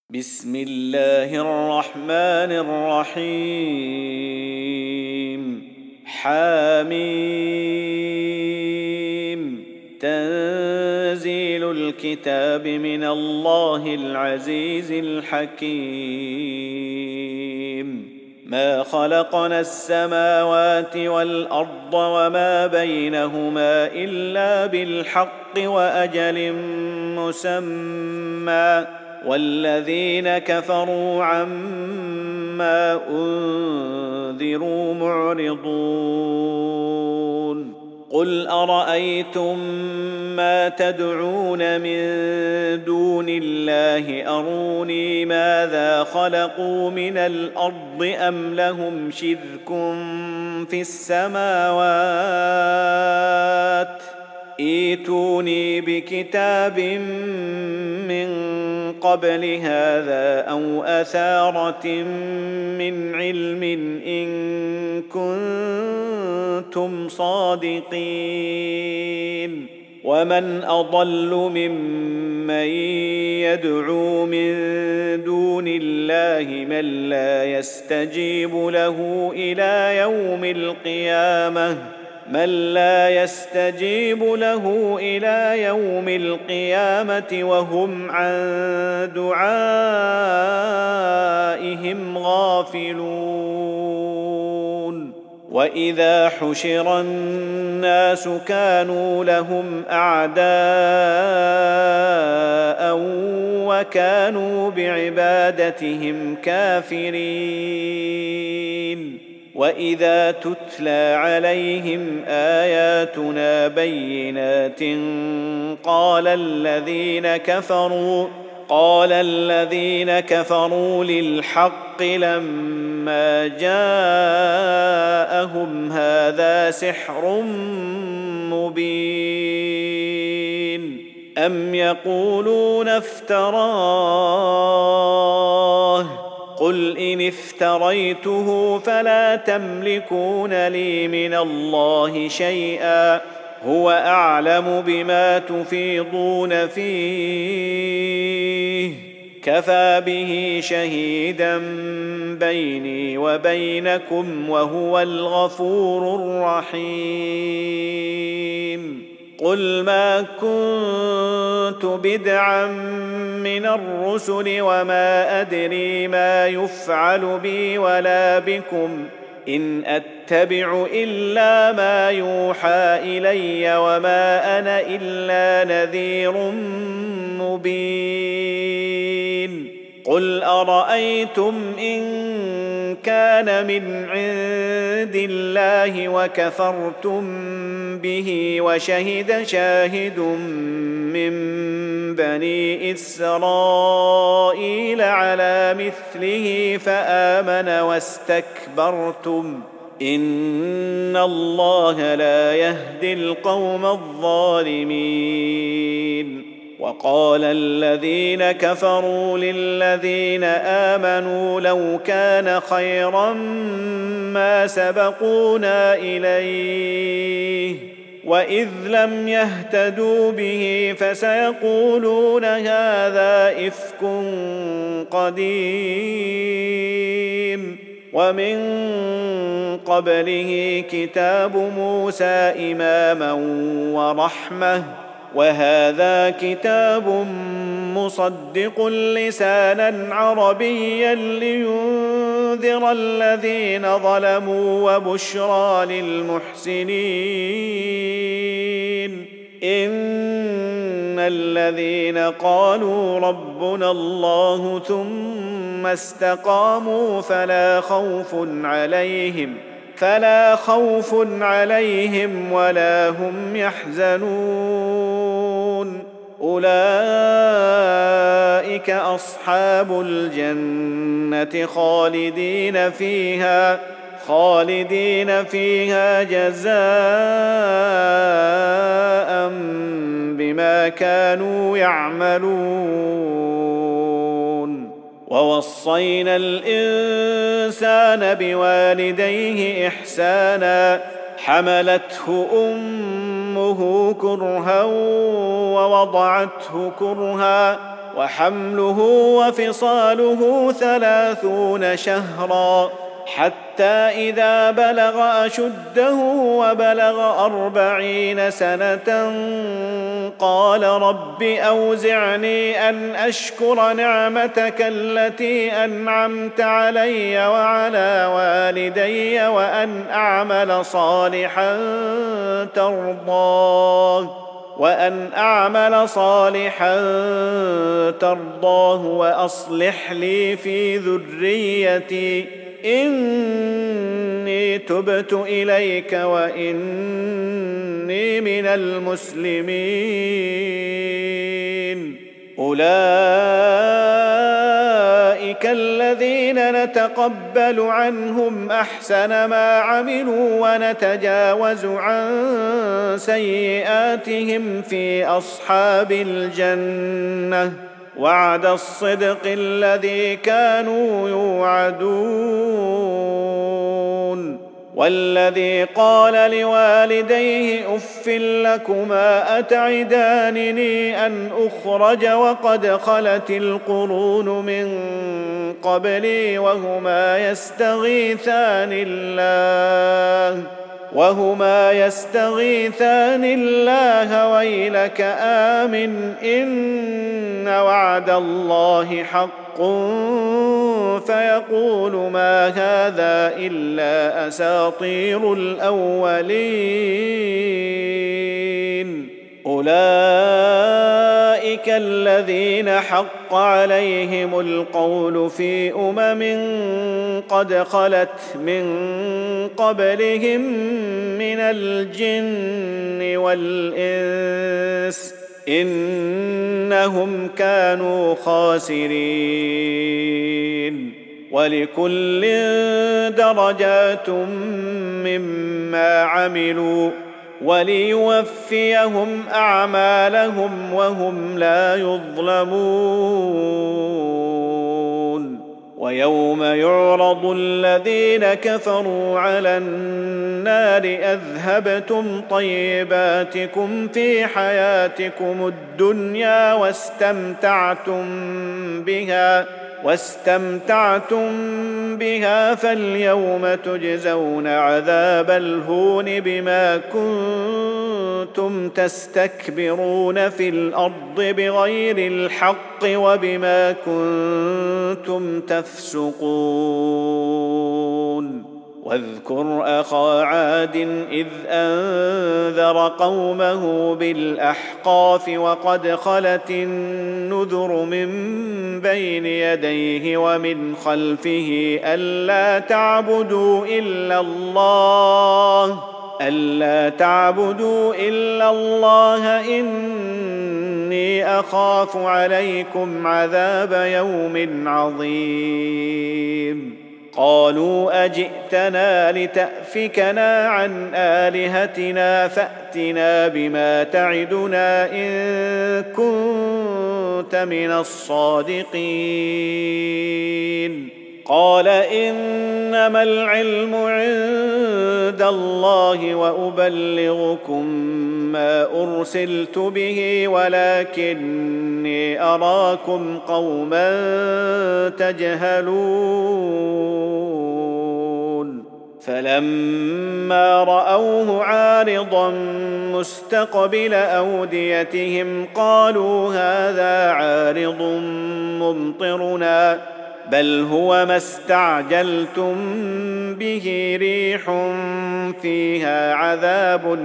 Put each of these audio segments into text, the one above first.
بسم الله الرحمن الرحيم حميم تنزيل الكتاب من الله العزيز الحكيم ما خلقنا السماوات والأرض وما بينهما إلا بالحق وأجل مسمى والذين كفروا عما أنذروا معرضون قل أرأيتم ما تدعون من دون الله أروني ماذا خلقوا من الأرض أم لهم شرك في السماوات ائتوني بكتاب من قبل هذا أو أثارة من علم إن كنتم صادقين ومن أضل ممن يدعو من دون الله من لا يستجيب له إلى يوم القيامة وهم عن دعائهم غافلون وإذا حشر الناس كانوا لهم أعداء وكانوا بعبادتهم كافرين وإذا تتلى عليهم آياتنا بينات قال الذين كفروا للحق لما جاءهم هذا سحر مبين أم يقولون افتراه قل إن افتريته فلا تملكون لي من الله شيئا هو أعلم بما تفيضون فيه كفى به شهيدا بيني وبينكم وهو الغفور الرحيم قل ما كنت بدعا من الرسل وما أدري ما يفعل بي ولا بكم إن أتبع إلا ما يوحى إلي وما أنا إلا نذير مبين قل أرأيتم إن كان من عند الله وكفرتم به وشهد شاهد من بني إسرائيل على مثله فآمن واستكبرتم إن الله لا يهدي القوم الظالمين وقال الذين كفروا للذين آمنوا لو كان خيرا ما سبقونا إليه وإذ لم يهتدوا به فسيقولون هذا إفك قديم ومن قبله كتاب موسى إماما ورحمة وهذا كتاب مصدق لسانا عربيا لينذر الذين ظلموا وبشرى للمحسنين إن الذين قالوا ربنا الله ثم استقاموا فلا خوف عليهم ولا هم يحزنون أولئك أصحاب الجنة خالدين فيها جزاء بما كانوا يعملون ووصينا الإنسان بوالديه إحسانا حملته أمه كرها ووضعته كرها وحمله وفصاله 30 شهرا حتى إذا بلغ أشده وبلغ 40 سنة قال رب أوزعني أن أشكر نعمتك التي أنعمت علي وعلى والدي وأن أعمل صالحا ترضاه وأصلح لي في ذريتي إني تبت إليك وإني من المسلمين. أولئك الذين نتقبل عنهم أحسن ما عملوا ونتجاوز عن سيئاتهم في أصحاب الجنة وعد الصدق الذي كانوا يوعدون. والذي قال لوالديه أف لكما أتعدانني أن أخرج وقد خلت القرون من قبلي وهما يستغيثان الله ويلك آمن إن وعد الله حق فيقول ما هذا إلا أساطير الأولين. أولئك الذين حق عليهم القول في قد خلت من قبلهم من الجن والإنس إنهم كانوا خاسرين. ولكل درجات مما عملوا وليوفيهم أعمالهم وهم لا يظلمون. ويوم يعرض الذين كفروا على النار أذهبتم طيباتكم في حياتكم الدنيا واستمتعتم بها فاليوم تجزون عذاب الهون بما كنتم تستكبرون في الأرض بغير الحق وبما كنتم تفسقون. واذكر أخا عاد إذ أنذر قومه بالأحقاف وقد خلت النذر من بين يديه ومن خلفه ألا تعبدوا إلا الله إني أخاف عليكم عذاب يوم عظيم. قالوا أجئتنا لتأفكنا عن آلهتنا فأتنا بما تعدنا إن كنت من الصادقين. قال إنما العلم عند الله وأبلغكم ما أرسلت به ولكني أراكم قوما تجهلون. فلما رأوه عارضا مستقبل أوديتهم قالوا هذا عارض ممطرنا بل هو ما استعجلتم به ريح فيها عذاب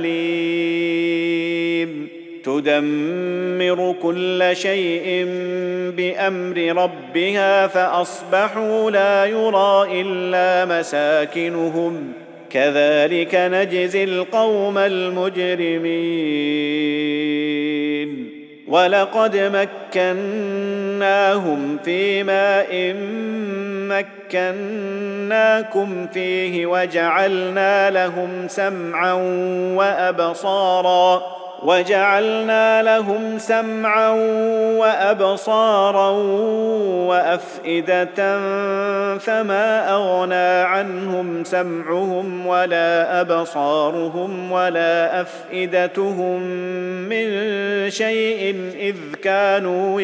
أليم تدمر كل شيء بأمر ربها فأصبحوا لا يرى إلا مساكنهم كذلك نجزي القوم المجرمين. ولقد مكناهم في ماء مكناكم فيه وجعلنا لهم سمعا وجعلنا لهم سمعا وأبصارا وأفئدة فما أغنى عنهم سمعهم ولا أبصارهم ولا أفئدتهم من شيء إذ كانوا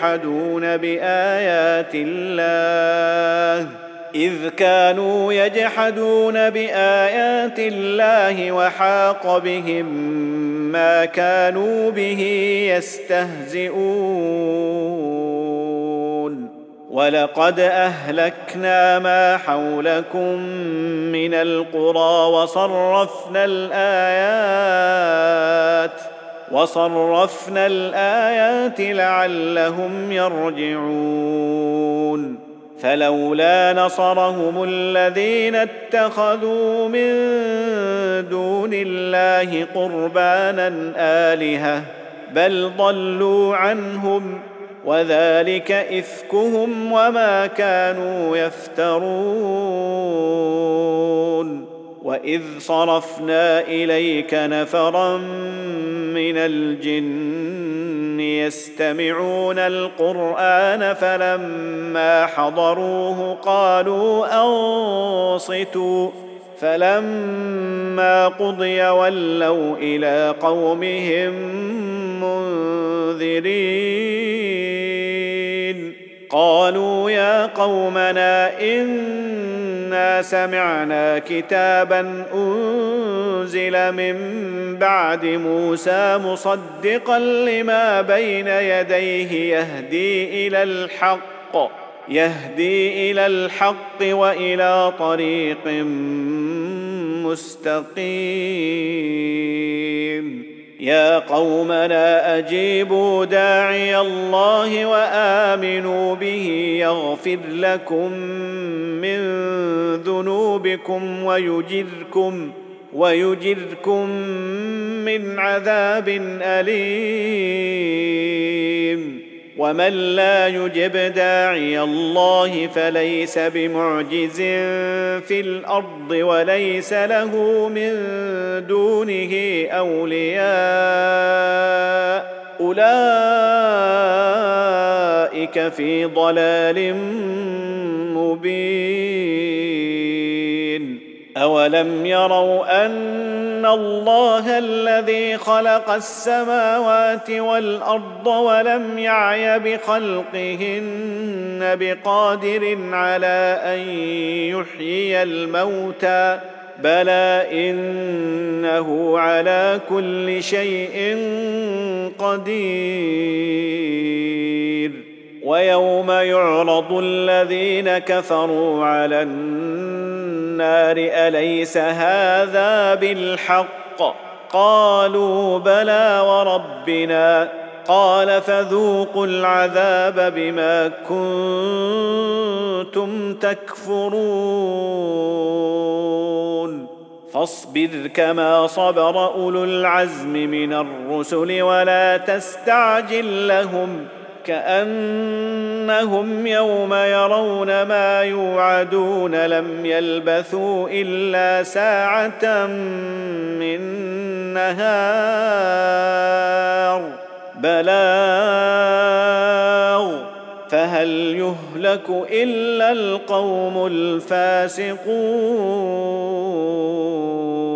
يجحدون بآيات الله وحاق بهم ما كانوا به يستهزئون ولقد أهلكنا ما حولكم من القرى وصرفنا الآيات لعلهم يرجعون فلولا نصرهم الذين اتخذوا من دون الله قربانا آلهة بل ضلوا عنهم وذلك إفكهم وما كانوا يفترون وإذ صرفنا إليك نفرا من الجن يستمعون القرآن فلما حضروه قالوا أنصتوا فلما قضي ولوا إلى قومهم منذرين قالوا يا قومنا إنا سمعنا كتابا أنزل من بعد موسى مصدقا لما بين يديه يهدي إلى الحق وإلى طريق مستقيم يا قومنا أجيبوا داعي الله وآمنوا به يغفر لكم من ذنوبكم ويجركم من عذاب أليم ومن لا يجب داعي الله فليس بمعجز في الأرض وليس له من دونه أولياء أولئك في ضلال مبين أولم يروا أن الله الذي خلق السماوات والأرض ولم يعي بخلقهن بقادر على أن يحيي الموتى بلى إنه على كل شيء قدير ويوم يعرض الذين كفروا على النار أليس هذا بالحق قالوا بلى وربنا قال فذوقوا العذاب بما كنتم تكفرون فاصبر كما صبر أولو العزم من الرسل ولا تستعجل لهم كأنهم يوم يرون ما يوعدون لم يلبثوا إلا ساعة من نهار بلاغ فهل يهلك إلا القوم الفاسقون